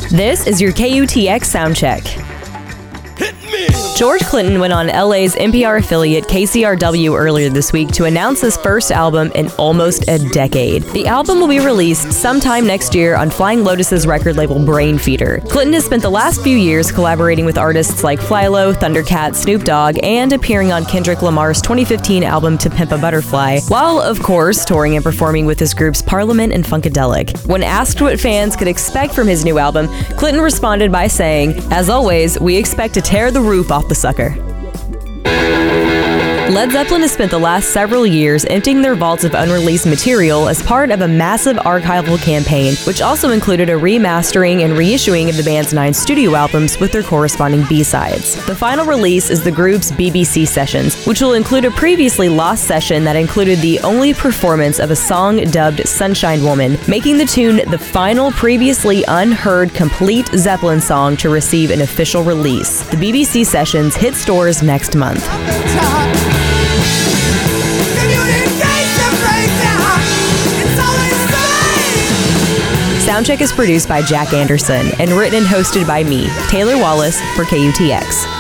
This is your KUTX Soundcheck. George Clinton went on LA's NPR affiliate KCRW earlier this week to announce his first album in almost a decade. The album will be released sometime next year on Flying Lotus's record label Brainfeeder. Clinton has spent the last few years collaborating with artists like Flylo, Thundercat, Snoop Dogg, and appearing on Kendrick Lamar's 2015 album To Pimp a Butterfly, while, of course, touring and performing with his groups Parliament and Funkadelic. When asked what fans could expect from his new album, Clinton responded by saying, "As always, we expect to tear the roof off the sucker." Led Zeppelin has spent the last several years emptying their vaults of unreleased material as part of a massive archival campaign, which also included a remastering and reissuing of the band's 9 studio albums with their corresponding B-sides. The final release is the group's BBC Sessions, which will include a previously lost session that included the only performance of a song dubbed Sunshine Woman, making the tune the final previously unheard complete Zeppelin song to receive an official release. The BBC Sessions hit stores next month. Soundcheck is produced by Jack Anderson and written and hosted by me, Taylor Wallace, for KUTX.